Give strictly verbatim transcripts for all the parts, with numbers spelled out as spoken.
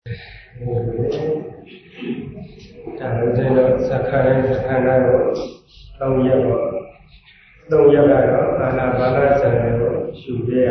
ဒါလို့ဆိုတော့သက္ခာနဲ့သက္ခာနာကိုသုံးရက်ပေါ့သုံးရက်ကတော့အာနာပါနဇန်ကိုရှုပြရ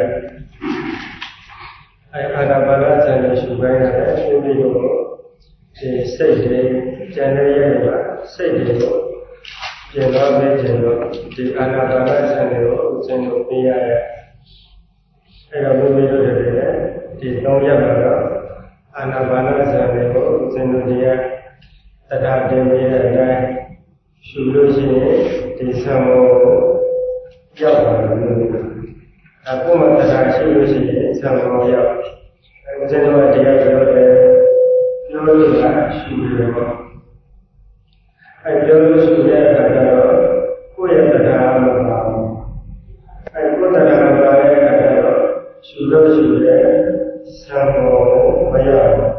အဲအာနာပါနဇန်ကိုရှုပိုင်းရတယ်ရှုပြီးတော့ဒီစိတ်တွေကျန်တဲ့ရက်မှာစိတ်တွေကိုပြင်တော့ပြီးပြင်တော့ဒီအာနာပါနဇန်ကိုဥစဉ်လို့ပြရတဲ့အဲတော့ဘုရားတို့တွေလည်းဒီသုံးရက်မှာတော့အာနာပါနဇန်ကိုဥစဉ်လို့တရားတရားတင်ပြတဲ့အတိုင်းရှုလို့ရှိရင်ဒီသံမောရောက်ပါလို့အခုမှတရားရှုလို့ရှိရင်သံမောရောက်အဲကျွန်တော်ကတရားပြောတယ်ပြောလို့ကရှုတယ်ပေါ့အဲပြောလို့ရှုတဲ့အခါကျတော့ကိုယ့်ရဲ့တရားမပါဘူးအဲကိုယ်တရားမပါတဲ့အခါကျတော့ရှုလို့ရှုတဲ့သံမောမရောက်ဘူး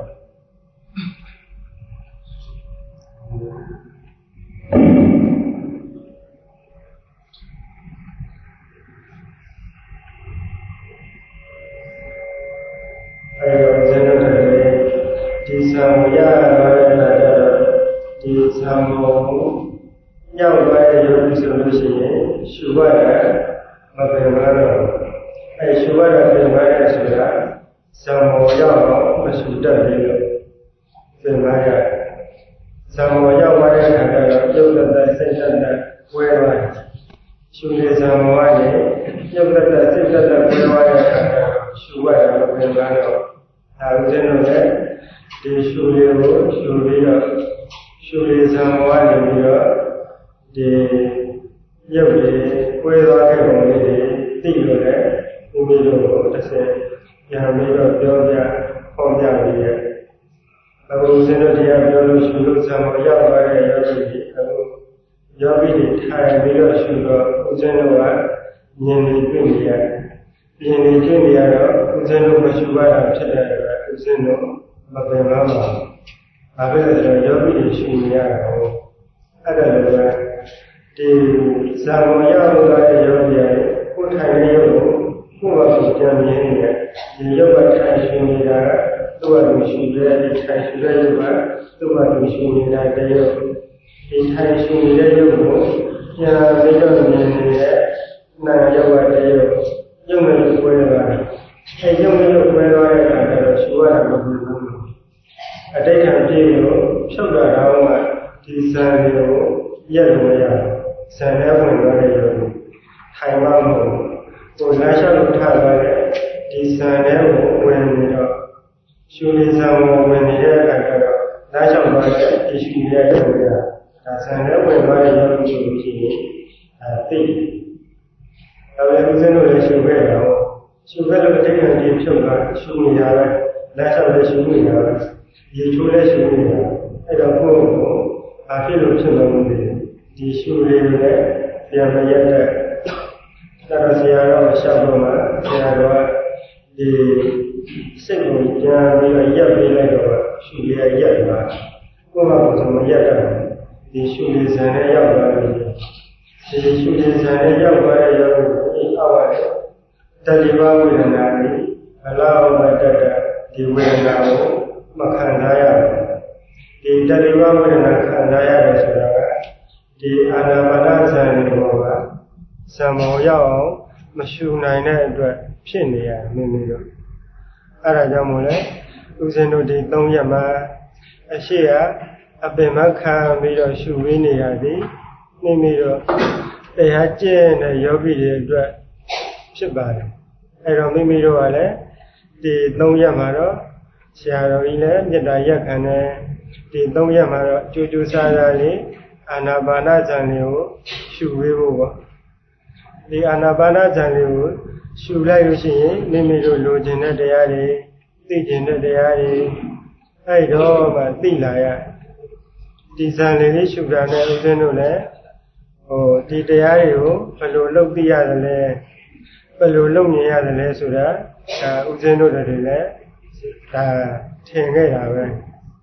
ဒီသံဃာတော်ရဲ့အခါကျတော့ဒီသံဃာကိုညောက်သွားတဲ့ယောဂီဆိုလို့ရှိရင်ရှုရတာမပင်မတော့အဲရှုရတာပင်မရဆိုတာသံဃာရောက်တော့မရှုတတ်ဘူးလို့ပင်မရသံဃာရောက်သွားတဲ့အခါကျတော့ယုတ်တတစိတ်တတဝဲသွားတယ်ရှုနေသံဃာနဲ့ယုတ်တတစိတ်တတဝဲသွားတဲ့အခါကျတော့ရှုရတာမပင်မတော့ဒါဥစဉ်လို့လည်းဒီရှုလေးကိုရှုပြီးတော့ရှုလေးသံဃာနေပြီးတော့ဒီရုပ်လေးကွဲသွားတဲ့ပုံလေးတွေသိလို့လည်းဘုမိတို့ကိုတစ်ဆင့်ပြန်ပြီးတော့ပြောပြဟောပြပြီးရဲ့အခုစင်တို့တရားပြောလို့ရှုလို့သံဃာရောက်သွားတဲ့ယောဂီတွေအခုယောဂီတွေထိုင်ပြီးတော့ရှုတော့ဦးဇင်းတို့ကမြင်နေတွေ့နေရတယ်မြင်နေတွေ့နေရတော့ဦးဇင်းတို့မရှုရတာဖြစ်တဲ့အတွက်ဦးဇင်းတို့မပင်မပါဘူး။ဘာဖြစ်လဲဆိုတော့ယောဂီတွေရှုနေရတာကိုအဲ့ဒါလည်းပဲဒီဇာမောရောက်လာတဲ့ယောဂီရဲ့ကိုယ်ထိုင်တဲ့ယောဂကိုကိုယ်ကပြန်မြင်နေတယ်။ဒီယောဂထိုင်ရှုနေတာကသူ့အတူရှုတဲ့ဒီထိုင်ရှုတဲ့ယောဂသူ့အတူရှုနေတာတဲ့ယောဂဒီထိုင်ရှုနေတဲ့ယောဂကိုပြန်ပြီးတော့မြင်နေတဲ့နာယောဂတဲ့ယောဂယုံနဲ့ကွဲသွားတယ်။အဲယုံနဲ့ကွဲသွားတဲ့အခါကျတော့ရှုရတာမဟုတ်ဘူး။အတိတ်ကပြည့်လို့ဖြုတ်တာတော့မှဒီဇန်တွေကိုရက်လို့ရဇန်နဲ့ဝင်သွားတဲ့ရုပ်ထိုင်မှမဟုတ်ဘူး။ကိုယ်လမ်းလျှောက်လို့ထားသွားတဲ့ဒီဇန်တွေကိုဝင်ပြီးတော့ရှုနေဇန်ကိုဝင်နေတဲ့အခါကျတော့လမ်းလျှောက်သွားတဲ့ဒီရှုနေတဲ့ရုပ်ကဒါဇန်နဲ့ဝင်သွားတဲ့ရုပ်ကိုကြည့်ရင်အဲသိ။ဒါလည်းဦးဇင်းတို့လည်းရှုခဲ့တာဟုတ်။ရှုခဲ့လို့အတိတ်ကပြည့်ဖြုတ်တာရှုနေရတဲ့လမ်းလျှောက်လည်းရှုနေရတယ်ရေချိုးလဲရှုနေတာအဲ့တော့ကိုယ့်ကိုဘာဖြစ်လို့ဖြစ်လို့လဲဒီရှုလေးနဲ့ပြန်မရက်တဲ့ဒါတော့ဆရာတော်ရှောက်တော့မှဆရာတော်ကဒီစိတ်ကိုပြန်ပြီးတော့ရက်ပေးလိုက်တော့ရှုလေးရက်သွားကိုယ့်ဘာကိုမရက်တော့ဒီရှုလေးဇန်နဲ့ရောက်သွားတယ်ဒီရှုလေးဇန်နဲ့ရောက်သွားတဲ့ရောက်ကိုအေးအောက်ရတယ်တတိပဝေဒနာလေးဘလောက်မှတက်တဲ့ဒီဝေဒနာကိုမခံစားရဘူးဒီတတိဝဝေဒနာခံစားရတယ်ဆိုတာကဒီအာနာပါနဇန်တွေကိုကဇံမောရောက်အောင်မရှုနိုင်တဲ့အတွက်ဖြစ်နေရမိမိတို့အဲဒါကြောင့်မို့လဲဦးဇင်းတို့ဒီသုံးရက်မှာအရှိကအပင်မခံပြီးတော့ရှုဝေးနေရသည်မိမိတို့တရားကျင့်တဲ့ယောဂီတွေအတွက်ဖြစ်ပါတယ်အဲတော့မိမိတို့ကလည်းဒီသုံးရက်မှာတော့ဆရာတော်ကြီးလည်းမေတ္တာရက်ခံတယ်ဒီသုံးရက်မှာတော့ကြိုးကြိုးစားစားလေးအာနာပါနဇန်လေးကိုရှုဝေးဖို့ပေါ့ဒီအာနာပါနဇန်လေးကိုရှုလိုက်လို့ရှိရင်မိမိတို့လိုချင်တဲ့တရားတွေသိချင်တဲ့တရားတွေအဲ့တော့မှသိလာရဒီဇန်လေးလေးရှုတာနဲ့ဦးဇင်းတို့လည်းဟိုဒီတရားတွေကိုဘယ်လိုလုပ်သိရတယ်လဲဘယ်လိုလုပ်မြင်ရတယ်လဲဆိုတာဒါဦးဇင်းတို့တွေလည်းဒါထင်ခဲ့တာပဲ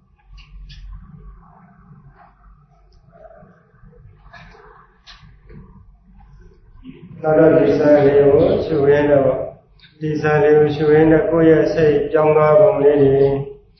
နောက်တော့ဒီဇာတ်လေးကိုရှုရင်းတော့ဒီဇာတ်လေးကိုရှုရင်းနဲ့ကိုယ့်ရဲ့စိတ်ကြောင်းသွားပုံလေးတွေ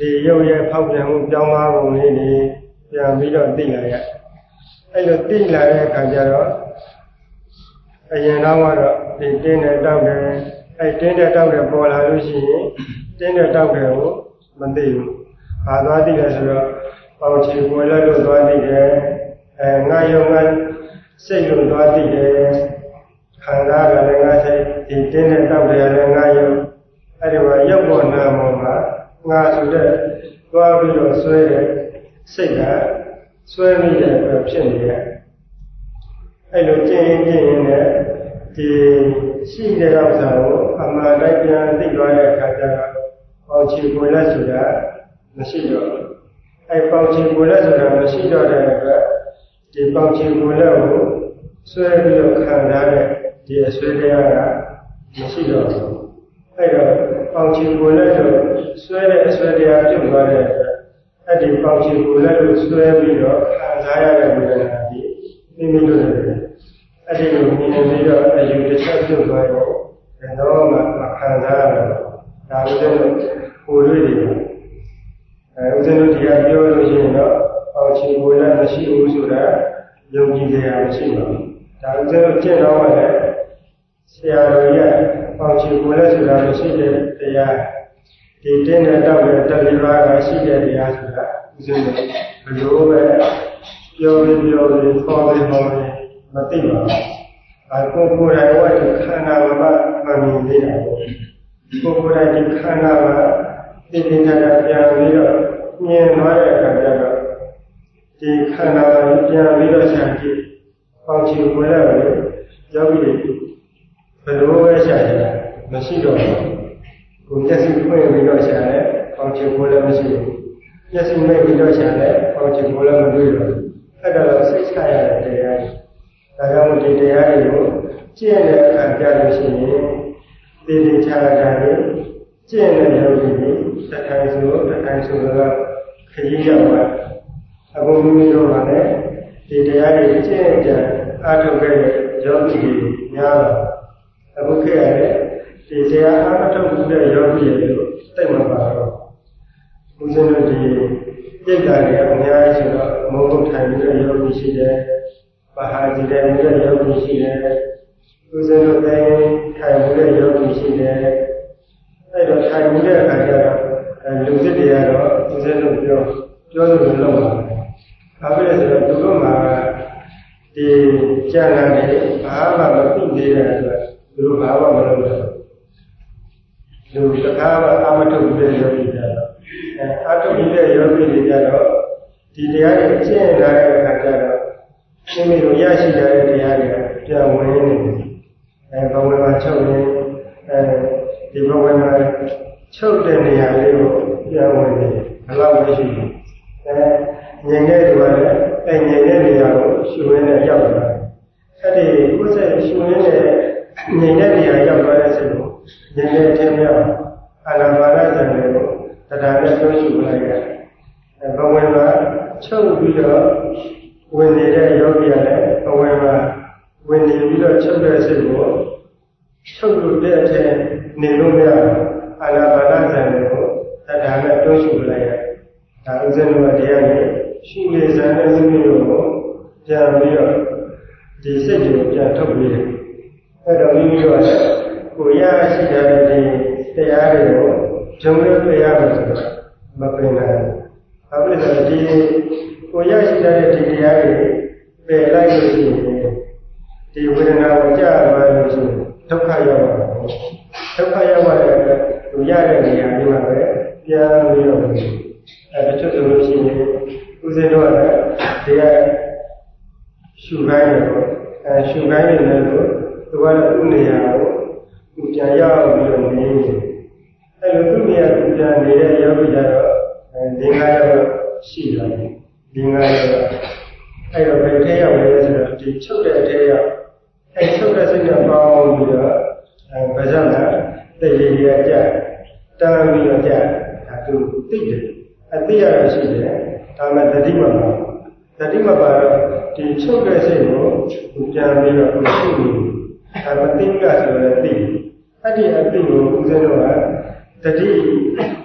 ဒီရုပ်ရဲ့ဖောက်ပြန်မှုပြောင်းသွားပုံလေးတွေပြန်ပြီးတော့သိလာရအဲ့လိုသိလာတဲ့အခါကျတော့အရင်တော့ကတော့ဒီတင်းတဲ့တောက်တယ်အဲ့တင်းတဲ့တောက်တယ်ပေါ်လာလို့ရှိရင်တင်းတဲ့တောက်တယ်ကိုမသိဘူး။ဘာသွားသိလဲဆိုတော့ပေါင်ချီကိုလည်းလို့သွားသိတယ်အဲငါယုံငါစိတ်လို့သွားသိတယ်ခန္ဓာကလည်းငါစိတ်ဒီတင်းတဲ့တောက်တယ်လည်းငါယုံအဲ့ဒီမှာရုပ်ပေါ်နာမ်ပေါ်မှာငါဆိုတဲ့သွားပြီးတော့ဆွဲတဲ့စိတ်ကဆွဲမိတဲ့အတွက်ဖြစ်နေတယ်အဲ့လိုကျင့်ရင်ကျင့်ရင်လည်းဒီရှိတဲ့ဥစ္စာကိုအမှန်တိုင်းပြန်သိသွားတဲ့အခါကျတော့ပေါင်ချီကိုလက်ဆိုတာမရှိတော့ဘူးအဲ့ပေါင်ချီကိုလက်ဆိုတာမရှိတော့တဲ့အတွက်ဒီပေါင်ချီကိုလက်ကိုဆွဲပြီးတော့ခံထားတဲ့ဒီအဆွဲတရားကမရှိတော့ဘူးအဲ့တော့ပေါင်ချီကိုလက်ကိုဆွဲတဲ့အဆွဲတရားပြုတ်သွားတဲ့အတွက်အဲ့ဒီပေါင်ချီကိုလက်ကိုဆွဲပြီးတော့ခံစားရတဲ့ဝေဒနာဒီမိမိတို့လည်းအဲ့ဒီလိုမြင်ပြီးတော့အယူတစ်ချက်ပြုတ်သွားတော့ဘယ်တော့မှမခံစားရတော့ဒါဥစ္စာတို့ကိုယ်တွေ့တယ်အဲဥစ္စာတို့ဒီကပြောလို့ရှိရင်တော့ပေါင်ချီကိုလက်မရှိဘူးဆိုတာယုံကြည်စရာမရှိပါဘူးဒါဥစ္စာတို့ကျင့်တော့လည်းဆရာတော်ရဲ့ပေါင်ချီကိုလက်ဆိုတာမရှိတဲ့တရားဒီတင်းတဲ့တောက်တဲ့တလေးပါးကရှိတဲ့တရားဆိုတာဥစဉ်ဘယ်လိုပဲပြောပြီးပြောပြီးခေါ်ပြီးခေါ်ပြီးမသိပါဘူး။အဲကိုယ်ကိုယ်တိုင်ဝတ်ဒီခန္ဓာမှာမမြင်သေးတာပေါ့။ကိုယ်ကိုယ်တိုင်ဒီခန္ဓာမှာသိသိချာချာပြန်ပြီးတော့မြင်သွားတဲ့အခါကျတော့ဒီခန္ဓာကိုပြန်ပြီးတော့ရှာကြည့်ပေါင်းချီကိုလည်းရောက်ပြီးဘယ်လိုပဲရှာရမရှိတော့ဘူး။ကိုယ်မျက်စိဖွင့်ပြီးတော့ရှာတယ်ပေါင်းချီကိုလည်းမရှိဘူး။မျက်စိမိတ်ပြီးတော့ရှာတယ်ပေါင်းချီကိုလည်းမတွေ့တော့ဘူး။အဲ့ဒါတော့စိတ်ချရတဲ့တရားဒါကြောင့်ဒီတရားတွေကိုကျင့်တဲ့အခါကြလို့ရှိရင်ဒီဒီချာတာတွေကျင့်တဲ့ယောဂီတွေတစ်ခိုင်ဆိုတစ်ခိုင်ဆိုတော့ခရီးရောက်ပါအခုမိမိတို့ကလည်းဒီတရားတွေကျင့်ကြအားထုတ်ခဲ့တဲ့ယောဂီတွေများတော့အခုခေတ်ရတဲ့ဒီတရားအားမထုတ်ဘူးတဲ့ယောဂီတွေလို့သိမှပါတော့ဦးဇင်းတို့ဒီစိတ်ဓာတ်တွေအများကြီးဆိုတော့မုံထိုင်ပြီးယောဂီရှိတယ်ပါဟာဒီတဲ့မြတ်ယောဂီရှိတယ်ဥစ္စာတို့တိုင်းထိုင်မှုတဲ့ယောဂီရှိတယ်အဲ့တော့ထိုင်မှုတဲ့အခါကျတော့လူစစ်တွေကတော့ဥစ္စာတို့ပြောပြောလို့လုံးပါဘာဖြစ်လဲဆိုတော့သူတို့မှာဒီကျန်တာတွေဘာမှမသိသေးတဲ့အတွက်သူတို့ဘာမှမလုပ်ဘူးလူတကားကအာမထုတ်တဲ့ယောဂီတွေကတော့အဲအာထုတ်တဲ့ယောဂီတွေကြတော့ဒီတရားတွေကျင့်လာတဲ့အခါကျတော့ရှင်မတို့ရရှိတဲ့တရားတွေကပြန်ဝင်နေတယ်။အဲဘဝမှာချုပ်နေအဲဒီဘဝမှာချုပ်တဲ့နေရာလေးကိုပြန်ဝင်နေတယ်။ဘယ်လောက်ပဲရှိတယ်။အဲငြိမ်တဲ့သူကလည်းအဲငြိမ်တဲ့နေရာကိုရှုရင်းနဲ့ရောက်လာတယ်။အဲဒီကိုယ်စိတ်ရှုရင်းနဲ့ငြိမ်တဲ့နေရာရောက်သွားတဲ့စိတ်ကိုငြိမ်တဲ့အထင်မြောက်အာနာပါနစံတွေကိုတရားနဲ့ပြောရှုလိုက်ရတယ်။အဲဘဝမှာချုပ်ပြီးတော့ဝင်နေတဲ့ယောဂီရတယ်အဝယ်မှာဝင်နေပြီးတော့ချုပ်တဲ့စိတ်ကိုချုပ်လို့တဲ့အထက်နေလို့မရအာနာပါနဇန်ကိုတရားနဲ့တွန်းရှုလိုက်ရတယ်။ဒါဥစဉ်တို့တရားနဲ့ရှုနေစံတဲ့စိတ်မျိုးကိုပြန်ပြီးတော့ဒီစိတ်ကိုပြန်ထုတ်ပြီးတယ်။အဲ့တော့မိမိတို့ကကိုရရှိတဲ့ဒီတရားတွေကိုဂျုံလို့ပြရမယ်ဆိုတော့မပင်နိုင်ဘူး။ဘာဖြစ်လဲဒီကိုရရှိတဲ့ဒီတရားတွေပယ်လိုက်လို့ရှိရင်ဒီဝေဒနာကိုကြားသွားလို့ရှိရင်ဒုက္ခရောက်မှာပေါ့ဒုက္ခရောက်တဲ့အတွက်သူရတဲ့နေရာဒီမှာပဲပြန်ပြီးတော့အဲတချို့ဆိုလို့ရှိရင်ဦးဇင်းတို့ကလည်းဒီကရှုခိုင်းတယ်ပေါ့အဲရှုခိုင်းနေတယ်လို့သူကလည်းသူ့နေရာကိုသူပြန်ရောက်ပြီးတော့နေနေအဲလိုသူ့နေရာကိုပြန်နေတဲ့ယောဂီကြတော့အဲဒီငါရောက်ရှိလာတယ်ဒီငါရောအဲ့တော့ဘယ်ထဲရောက်လဲဆိုတော့ဒီချုပ်တဲ့အထဲရောက်အဲ့ချုပ်တဲ့စိတ်နဲ့ပေါင်းပြီးတော့အဲဗဇက်မှာတည်ရည်ရကြတန်းပြီးတော့ကြဒါသူသိတယ်အသိရရှိတယ်ဒါမှတတိမပါတတိမပါတော့ဒီချုပ်တဲ့စိတ်ကိုသူပြန်ပြီးတော့သူရှိနေဒါမသိကဆိုလည်းသိအဲ့ဒီအသိကိုဦးဇင်းတို့ကတတိပ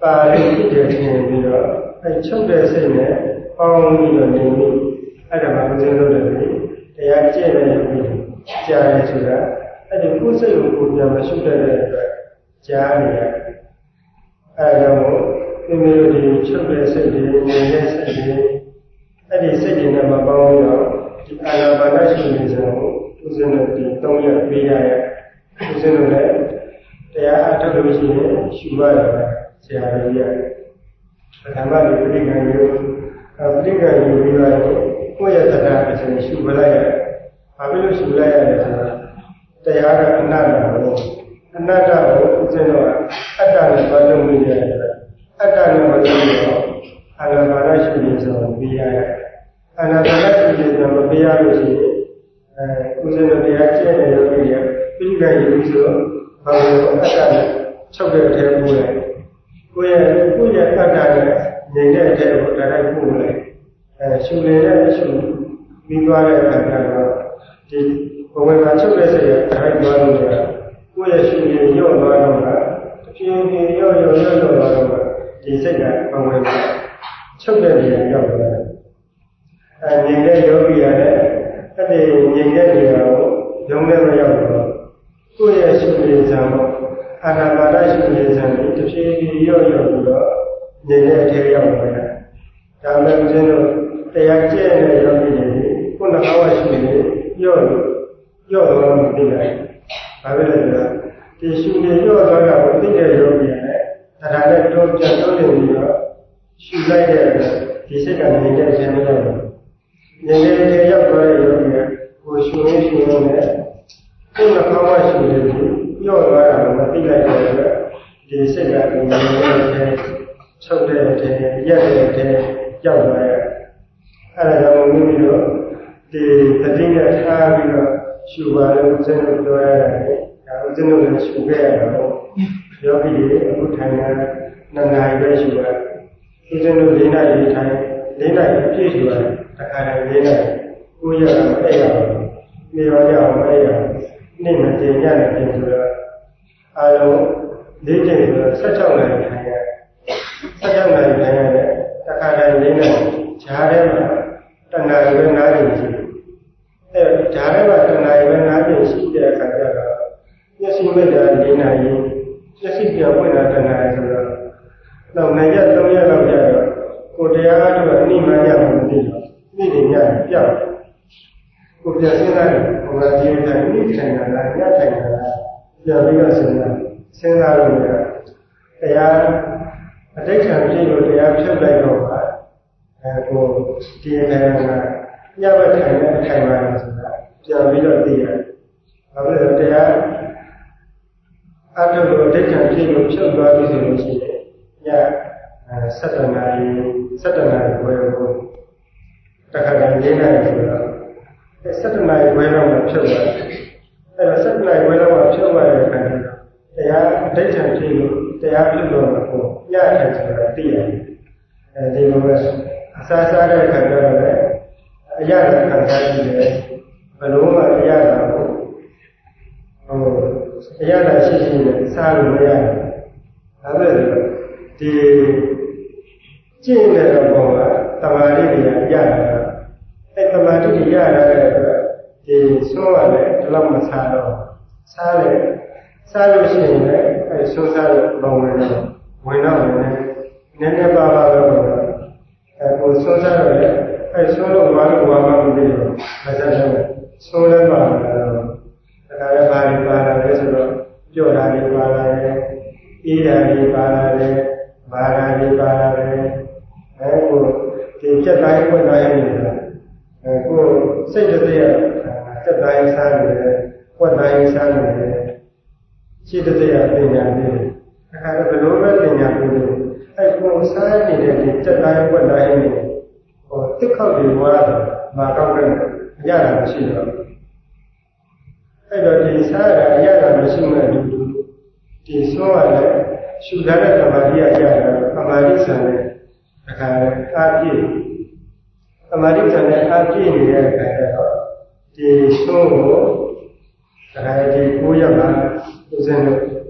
ပါဠိဖြစ်တယ်ထင်ပြီးတော့အဲချုပ်တဲ့စိတ်နဲ့ပေါင်းပြီးတော့နေပြီးအဲ့ဒါမှဦးဇင်းတို့လည်းတရားကျင့်နေပြီးကြားရဆိုတာအဲ့ဒီကိုယ်စိတ်ကိုကိုယ်ပြန်မရှိတတ်တဲ့အတွက်ကြားနေရအဲဒါကြောင့်မိမိတို့ဒီချုပ်တဲ့စိတ်တွေနေတဲ့စိတ်တွေအဲ့ဒီစိတ်တွေနဲ့မပေါင်းပြီးတော့ဒီအာနာပါနရှိနေကြတော့ဦးဇင်းတို့ဒီသုံးရက်ပေးရရဲ့ဦးဇင်းတို့လည်းတရားအထုတ်လို့ရှိရင်ရှုရတယ်ဆရာကြီးရဲ့ပထမဒီပဋိက္ခဏ်မျိုးပဋိက္ခဏ်မျိုးပြီးတော့ကိုယ့်ရဲ့တရားအစဉ်ရှုပလိုက်ရတယ်။ဘာဖြစ်လို့ရှုလိုက်ရတယ်ဆိုတော့တရားကအနတ္တကိုအနတ္တကိုဦးဇင်းတို့ကအတ္တနဲ့ဘာလို့မြင်ရတယ်အတ္တနဲ့ဘာလို့မြင်တော့အာနာပါနရှုနေဆိုပြီးရတယ်။အာနာပါနရှုနေဆိုမပြရလို့ရှိရင်အဲဦးဇင်းတို့တရားကျင့်နေလို့ပြရပဋိက္ခဏ်မျိုးဆိုဘာလို့အတ္တနဲ့ချုပ်တဲ့အထဲပို့လိုက်ကိုယ့်ရဲ့ကိုယ့်ရဲ့အတ္တနဲ့နေတဲ့အထဲကိုတရားပို့လိုက်အဲရှုနေတဲ့ရှုပြီးသွားတဲ့အခါကျတော့ဒီဘဝမှာချုပ်တဲ့စိတ်ကတရားသွားလို့ရကိုယ့်ရဲ့ရှုနေရော့သွားတော့ကတဖြည်းဖြည်းရော့ရော့ရော့သွားတော့ဒီစိတ်ကဘဝမှာချုပ်တဲ့နေရာရောက်သွားတယ်အဲနေတဲ့ယောဂီရတဲ့အဲ့ဒီနေတဲ့နေရာကိုရုံးနဲ့မရောက်တော့ကိုယ့်ရဲ့ရှုနေစံပေါ့အာနာပါနရှုနေစံဒီတဖြည်းဖြည်းရော့ရော့ပြီးတော့နေတဲ့အထဲရောက်သွားတယ်ဒါလည်းဦးဇင်းတို့တရားကျင့်တဲ့ယောဂီတွေခုနကဝရှိနေရော့ရော့တော့မသိနိုင်ဘာဖြစ်လဲဆိုတော့ဒီရှုနေရော့သွားတာကိုသိတဲ့ယောဂီနဲ့တရားနဲ့တော့ကြံတော့နေပြီးတော့ရှုလိုက်တဲ့ဒီစိတ်ကနေတဲ့အချိန်မျိုးတော့နေနေတဲ့ရောက်သွားတဲ့ယောဂီကကိုရှုနေရှုနေတဲ့ခုနကဝရှိနေရော့သွားတာကိုမသိလိုက်တဲ့အတွက်ဒီစိတ်ကနေနေတဲ့ချုပ်တဲ့အချိန်ရက်တဲ့အချိန်ရောက်သွားရဲ့အဲ့ဒါကြောင့်မိမိတို့ဒီတတိယထားပြီးတော့ရှုပါလို့ဦးဇင်းတို့ပြောရတယ်ဒါဦးဇင်းတို့လည်းရှုခဲ့ရတာပေါ့ယောဂီတွေအခုထိုင်နေတာနှစ်နာရီပဲရှုရဦးဇင်းတို့လေးနာရီထိုင်လေးနာရီပြည့်ရှုရတယ်တခါတည်းလေးနာရီကိုရတာမအဲ့ရဘူးနေရောကြအောင်မအဲ့ရနေ့မတင်ညနဲ့ပြင်ဆိုတော့အားလုံးလေးကျင်ဆိုတော့၁၆နာရီထိုင်ရ၁၆နာရီထိုင်ရတယ်တခါတည်းလေးနာရီဈာထဲမှာတဏှာပဲနားနေရှိတယ်အဲဈာထဲမှာတဏှာပဲနားနေရှိတဲ့အခါကျတော့မျက်စိမိတ်တာလေးနာရီမျက်စိပြောင်းဝင်တာတဏှာဆိုတော့နောက်နှစ်ရက်သုံးရက်လောက်ကျတော့ကိုတရားအားထုတ်အနိမရမှမသိတော့နေ့တွေညပြောက်ကိုပြည့်စင်လာတယ်ဟိုကဒီတိုင်းနေ့ထိုင်တာလားညထိုင်တာလားပြန်ပြီးတော့စဉ်းစားစဉ်းစားလို့ရတရားအတိတ်ကပြည့်လို့တရားဖြုတ်လိုက်တော့ပါအဲကိုဒီအခါကညဘက်ထိုင်တဲ့အထိုင်ပါလို့ဆိုတာပြန်ပြီးတော့သိရတယ်။ဘာဖြစ်လို့တရားအထုလို့အတိတ်ကပြည့်လို့ဖြုတ်သွားပြီဆိုလို့ရှိရင်ညဆယ်တနာရီဆယ်တနာရီဝယ်ဖို့တခါတည်းလေးနာရီဆိုတော့အဲဆယ်တနာရီဝယ်တော့မှဖြုတ်သွားတယ်။အဲတော့ဆယ်တနာရီဝယ်တော့မှဖြုတ်သွားတဲ့အခါကျတော့တရားအတိတ်ကပြည့်လို့တရားဖြုတ်တော့မှကိုညထိုင်ဆိုတာသိရတယ်။အဲဒီလိုပဲအစားစားတဲ့အခါကျတော့လည်းအရာကခံစားကြည့်တယ်ဘလို့မှအရာကဟိုအရာကရှိရှိနဲ့စားလို့မရတယ်ဒါပဲဒီကျင့်တဲ့ဘောကတမာတိတွေရရတာအဲတမာတိတွေရရတဲ့အတွက်ဒီဆိုးရလည်းဒီလောက်မစားတော့စားတယ်စားလို့ရှိရင်လည်းအဲဆိုးစားလို့လောဝင်တော့ဝင်တော့လည်းနည်းနည်းပါးပါးပဲပေါ့အဲကိုဆိုးစားတော့လည်းအဲဆိုးလို့ဘာလို့ဘာမှမသိတော့မစားတော့ဆိုးလည်းပါလာတော့ဒါကလည်းဘာလို့ပါလာလဲဆိုတော့ကြော့တာတွေပါလာတယ်အေးတာတွေပါလာတယ်ဘာသာတွေပါလာတယ်အဲကိုဒီစက်တိုင်းဖွင့်တိုင်းနေတာအဲကိုစိတ်တည်းရစက်တိုင်းစားနေတယ်ဖွင့်တိုင်းစားနေတယ်ရှိတည်းရပညာတွေအခါတော့ဘယ်လိုပဲပညာတွေအဲကိုစားနေတဲ့ဒီစက်တိုင်းဖွင့်တိုင်းနေဟိုတစ်ခေါက်တွေဘွားတယ်မာကောက်တယ်အရတာမရှိတော့အဲ့တော့ဒီစားရအရတာမရှိမှဒီဒီဆိုးရတယ်ရှုထားတဲ့သမာဓိရရတာသမာဓိဆံတဲ့အခါအာပြည့်သမာဓိဆံတဲ့အာပြည့်နေတဲ့အခါကျတော့ဒီဆိုးကိုအခါဒီကိုရမှာဥစဉ်လို့ဒီ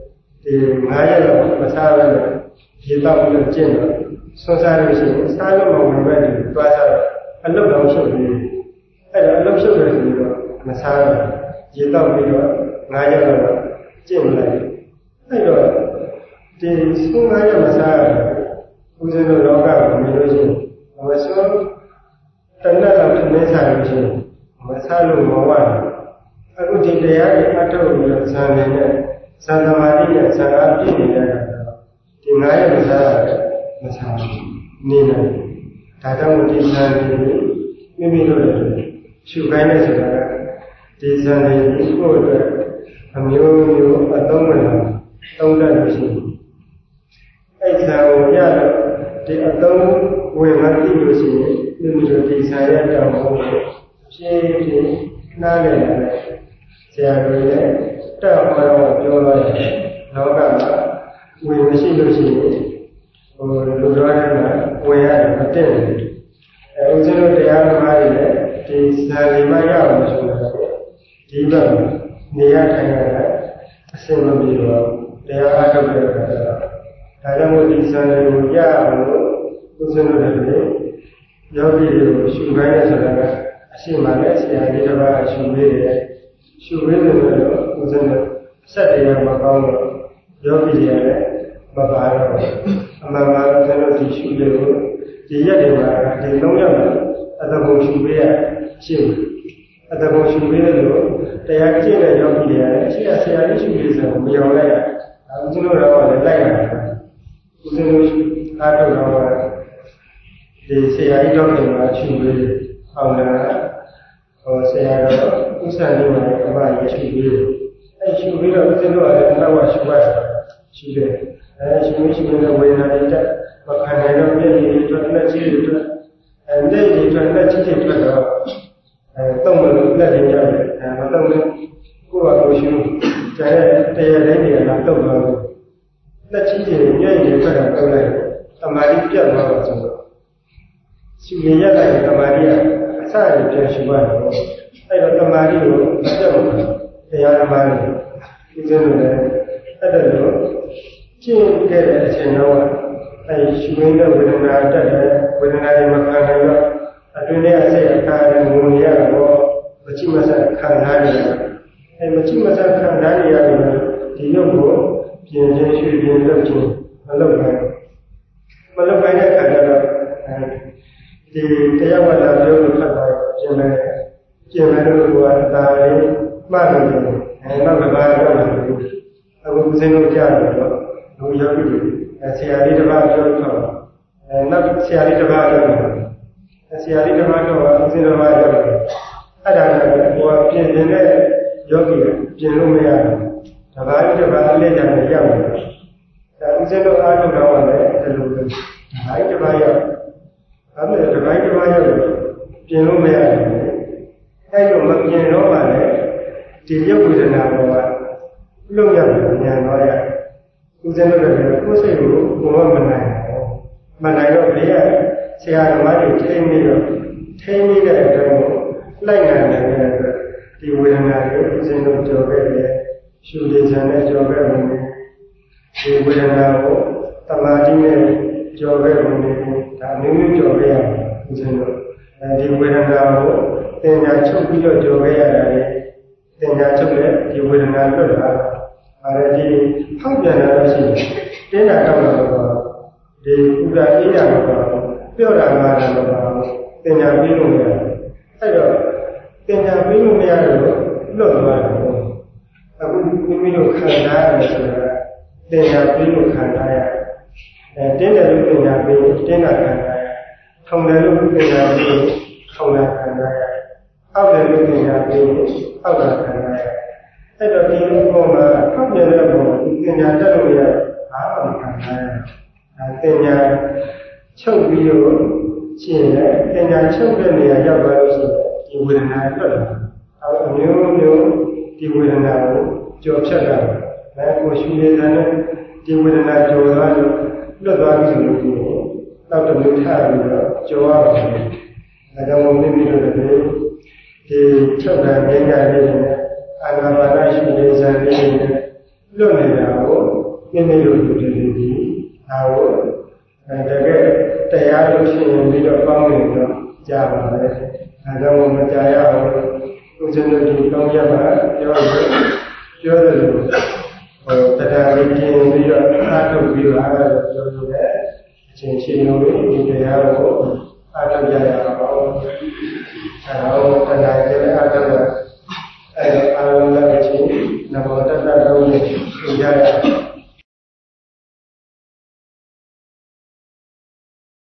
ဒီငါးရက်လောက်မစားဘဲနဲ့ရေတောက်ပြီးတော့ကျင့်တော့ဆွမ်းစားလို့ရှိရင်စားလို့မဝင်ပဲဒီတွားစားတော့အလုတ်တော့ရှုပ်ပြီးအဲ့တော့အလုတ်ရှုပ်တယ်ဆိုတော့မစားတော့ရေတောက်ပြီးတော့ငါးရက်လောက်ကျင့်လိုက်အဲ့တော့ဒီဆွမ်းငါးရက်မစားရဘူးဦးဇင်းတို့လောကကိုမြင်လို့ရှိရင်မဆွမ်းတဏှာလောက်ထမင်းစားလို့ရှိရင်မစားလို့မဝရအခုဒီတရားတွေအထုတ်ပြီးတော့ဇာနေနဲ့ဇာသမာဓိနဲ့ဇာအားပြည့်နေတဲ့အခါဒီငါးရက်မစားရတယ်မစားဘူးနေနေဒါကြောင့်ဒီဇာနေမိမိတို့လည်းရှုခိုင်းနေဆိုတာကဒီဇာနေကိုအတွက်အမျိုးမျိုးအသုံးဝင်လာသုံးတတ်လို့ရှိရင်အဲ့ဇာကိုရတော့ဒီအသုံးဝင်မှသိလို့ရှိရင်မိမိတို့ဒီဇာရဲ့တောင်းဖို့ဖြည်းဖြည်းနားလည်လာတယ်ဆရာတော်ရဲ့တက်ဟောတော့ပြောတော့လောကမှာဝင်မရှိလို့ရှိရင်ဟိုလူတော်ထဲမှာဝင်ရတယ်မတည့်ဘူးအဲဦးဇင်းတို့တရားဓမ္မတွေလည်းဒီဇာတိမရအောင်ဆိုတာဒီဘက်နေရထိုင်ရတဲ့အစင်မပြေတော့တရားအားထုတ်တဲ့အခါကျတော့ဒါကြောင့်မို့ဒီဇာတိကိုရအောင်လို့ဦးဇင်းတို့လည်းယောဂီတွေကိုရှုခိုင်းရဆိုတာကအရှိမှလည်းဆရာကြီးတစ်ပါးရှုပေးတယ်ရှုပေးတယ်လို့ဦးဇင်းတို့ဆက်တရားမကောင်းတော့ယောဂီတွေလည်းမပါတော့အမှန်မှန်ဦးဇင်းတို့ဒီရှုလေးကိုဒီရက်တွေမှာဒီလုံးရက်မှာအတဘုံရှုပေးရရှင်းအတဘုံရှုပေးတယ်လို့တရားကျင့်တဲ့ယောဂီတွေလည်းရှိရဆရာကြီးရှုပေးဆိုမရောလိုက်ရဦးဇင်းတို့တော့လည်းလိုက်ရတယ်ဦးဇင်းတို့အားထုတ်တော့ဒီဆရာကြီးတော်ခင်မှာရှုပေးအောင်လားဟောဆရာတော်ဥစ္စာလေးမှာအမရရှုပေးတယ်အဲရှုပေးတော့ဦးဇင်းတို့ကလည်းနောက်ရှုရတယ်ရှုတယ်အဲရှုရှုနေတဲ့ဝေဒနာတွေတက်မခံနိုင်တော့မျက်ရည်တွေထွက်လက်ချီတွေထွက်အဲမျက်ရည်ထွက်လက်ချီတွေထွက်တော့အဲတုံးလို့လက်တွေရတယ်အဲမတုံးလို့ကိုယ့်ဘာကိုရှုကျန်တဲ့တရားတိုင်းတွေကလာတုံးသွားလို့လက်ချီတွေမျက်ရည်တွေထွက်တာတုံးလိုက်သမာဓိပြတ်သွားတော့ဆိုတော့ရှုရင်ရတဲ့သမာဓိကအစအရပြန်ရှုရတယ်အဲ့တော့သမာဓိကိုပြတ်လို့တရားဓမ္မတွေဒီလိုလည်းအဲ့ဒါလို့ကျင့်ခဲ့တဲ့အချိန်တော့အဲရှုရင်းတဲ့ဝေဒနာတက်တယ်ဝေဒနာတွေမခံနိုင်တော့အတွင်းထဲအစိတ်အခါတွေငုံရတော့မချိမဆက်ခံစားရတယ်အဲမချိမဆက်ခံစားရရတယ်ဒီရုပ်ကိုပြင်ချင်းရွှေပြင်လုပ်ချင်းမလုပ်နိုင်မလုပ်နိုင်တဲ့အခါကျတော့ဒီတရားဝတ္တပြောလို့ဖတ်တာပြင်မယ်ပြင်မယ်လို့ကဒါလေးမှတ်လို့အဲနောက်ကဘာပြောလဲအခုဦးဇင်းတို့ကြားတယ်တော့လူယောဂီတွေဆရာလေးတစ်ပါးပြောတော့အဲနောက်ဆရာလေးတစ်ပါးပြောတယ်ဆရာလေးတစ်ပါးတော့ဦးဇင်းတစ်ပါးပြောတယ်အဲ့ဒါကဟိုပြင်နေတဲ့ယောဂီကပြင်လို့မရဘူးတပါးတစ်ပါးအလေးကြနေရောက်တယ်ဒါဦးဇင်းတို့အားထုတ်တော့လည်းဒီလိုပဲဒါတစ်ပါးရောက်အဲ့ဒါတစ်ပါးတစ်ပါးရောက်ပြင်လို့မရဘူးအဲ့လိုမပြင်တော့မှလည်းဒီရုပ်ဝေဒနာပေါ်ကလွတ်ရမယ်ဉာဏ်တော်ရဦးဇင်းတို့လည်းကိုယ်စိတ်ကိုဘုံမနိုင်ဘူးမနိုင်တော့ဘေးကဆရာဓမ္မတွေထိန်းပြီးတော့ထိန်းပြီးတဲ့အတိုင်းကိုလိုက်နိုင်တယ်အတွက်ဒီဝေဒနာကိုဦးဇင်းတို့ကြော်ခဲ့တယ်ရှုရည်စံနဲ့ကြော်ခဲ့ဝင်တယ်ဒီဝေဒနာကိုတမာတိနဲ့ကြော်ခဲ့ဝင်တယ်ဒါမျိုးမျိုးကြော်ခဲ့ရဦးဇင်းတို့အဲဒီဝေဒနာကိုသင်ညာချုပ်ပြီးတော့ကြော်ခဲ့ရတယ်သင်ညာချုပ်တဲ့ဒီဝေဒနာလွတ်လာအဲဒီဖောက်ပြန်လာလို့ရှိရင်တင်းတာတောက်လာတော့ဒီဥဒ္ဒအေးရတော့ပြော့တာမှာတော့သင်ညာပြီးလို့မရဘူးအဲ့တော့သင်ညာပြီးလို့မရတော့လွတ်သွားတယ်အခုမိမိတို့ခံစားရတယ်ဆိုတာသင်ညာပြီးလို့ခံစားရအဲတင်းတယ်လို့သင်ညာပြီးတင်းတာခံစားရထုံတယ်လို့သင်ညာပြီးထုံတာခံစားရအောက်တယ်လို့သင်ညာပြီးအောက်တာခံစားရအဲ့တော့ဒီလိုပုံမှာဖောက်ပြန်တဲ့ပုံဒီသင်ညာတက်လို့ရဘာမှမခံနိုင်ဘူး။သင်ညာချုပ်ပြီးတော့ရှင်လေသင်ညာချုပ်တဲ့နေရာရောက်သွားလို့ရှိရင်ဒီဝေဒနာထွက်လာ။အဲအမျိုးမျိုးဒီဝေဒနာကိုကြော်ဖြတ်တာ။အဲကိုရှုနေတာနဲ့ဒီဝေဒနာကြော်သွားလို့လွတ်သွားပြီဆိုလို့ရှိရင်တော့တမျိုးထားပြီးတော့ကြော်ရပါတယ်။ဒါကြောင့်မိမိတို့လည်းဒီချုပ်တာဉာဏ်ကြလေးနဲ့အာနာပါနရှုနေစံလေးနဲ့လွတ်နေတာကိုမိမိတို့လူတွေဒီဒါကိုတကယ်တရားလို့ရှိရင်ပြီးတော့ကောင်းနေတော့ကြားပါမယ်။အဲဒါကြောင့်မကြားရအောင်ဦးဇင်းတို့ဒီကောင်းရပါပြောပြောတယ်လို့ဟိုတရားလေးကျင့်ပြီးတော့အားထုတ်ပြီးတော့အားတော့ပြောလို့လည်းအချင်းချင်းတို့ဒီတရားကိုအားထုတ်ကြရအောင်အဲတော့တရားကျင့်အားထုတ်အဲအားလုံးလည်းအချင်းနမောတ